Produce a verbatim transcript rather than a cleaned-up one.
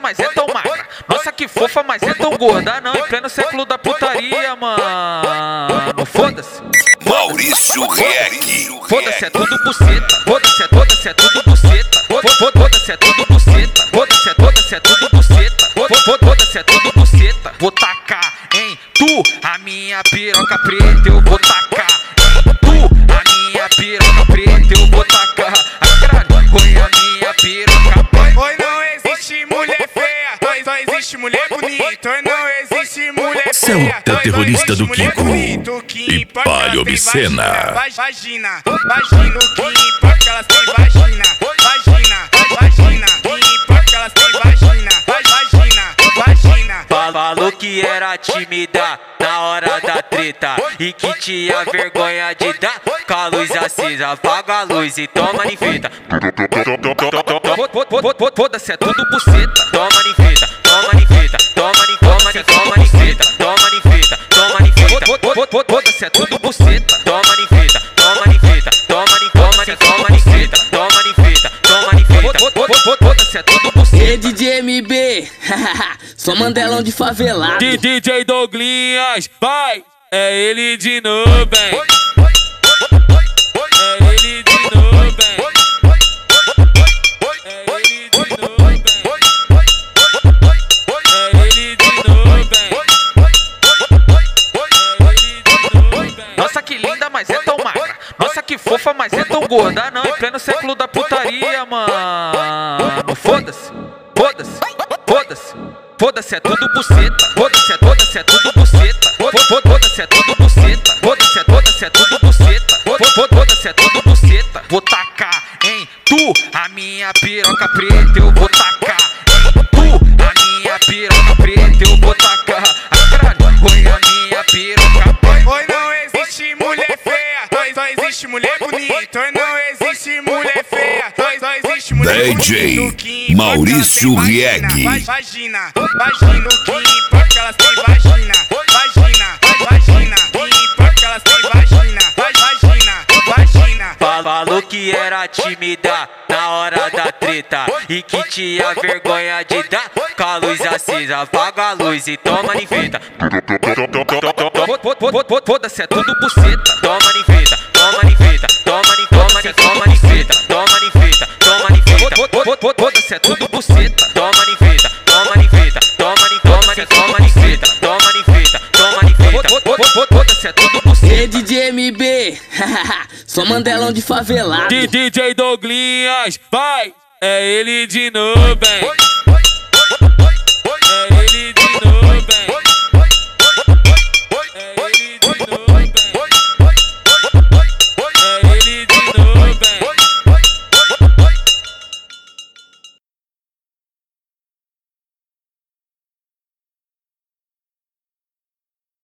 mas é tão magra. Nossa, que fofa, mas é tão gorda. Não, em pleno século da putaria, mano. Foda-se. Maurício Reck. Foda-se, é tudo buceta. Foda-se, é foda-se, é tudo buceta. Foda-se, é tudo buceta. Foda-se, é foda-se, é tudo buceta. Foda-se, é tudo buceta. Vou tacar em tu a minha piroca preta. Eu vou tacar em tu a minha piroca preta. Eu vou tacar a caralho. Põe a minha piroca preta. Oi, não existe mulher feia, só, só existe mulher bonita. Oi, não existe mulher feia, Santa terrorista do mulher Kiko bonita. O que e importa é que palha elas têm obscena. Vagina, vagina, o que importa é que elas têm vagina. Vagina, vagina, o que importa é que elas têm vagina. Vagina, vagina. Falou que era tímida na hora da treta e que tinha vergonha de dar com a luz acesa. Apaga a luz e toma em fita. Foda-se, é tudo buceta. Toma em fita, toma em fita, toma em toma em toma em fita, toma em fita, toma em fita. Foda-se, é tudo buceta. Toma em fita, toma em fita, toma em toma em toma em fita, toma em fita, toma em fita. Foda-se, é tudo buceta. E D J M B, sou Mandelão de favelado. D J Douglinhas, vai! É ele de novo, hein? É ele de novo, hein? É ele de novo, hein? É ele de novo, hein? É ele de novo, hein? Nossa, que linda, mas é tão magra. Nossa, que fofa, mas é tão gorda. Não, em pleno século da putaria, mano. Foda-se, foda-se, foda-se. Foda-se, é tudo buceta. Foda-se, é foda-se, é tudo buceta. Foda-se, é tudo buceta. Foda-se, é foda-se, é tudo buceta. Foda-se, é tudo buceta. Vou tacar em tu a minha piroca preta. Eu vou tacar em tu a minha piroca preta. Eu vou tacar a caralho. Põe a minha piroca preta. Oi, não existe mulher feia, só, só existe mulher bonita. Oi, não existe mulher feia, só, só existe mulher D J bonita. O que importa é que Maurício elas têm Reck. vagina. Vagina, vagina, o que importa é que elas têm vagina. Vagina, vagina, o que importa é que elas têm vagina. Vagina, vagina. Falou que era tímida na hora da treta e que tinha vergonha de dar com a luz acesa. Apaga a luz e toma em fita. Foda-se, é tudo buceta. Toma em fita, toma em fita, toma em toma em toma em fita, toma em fita, toma em fita. Foda-se, é tudo buceta. Toma em fita, toma em fita, toma em toma em toma em fita, toma em fita, toma em fita. Foda-se, é tudo buceta. E D J M B, sou Mandelão de favelado. D J Douglinhas, vai! É ele de novo, hein?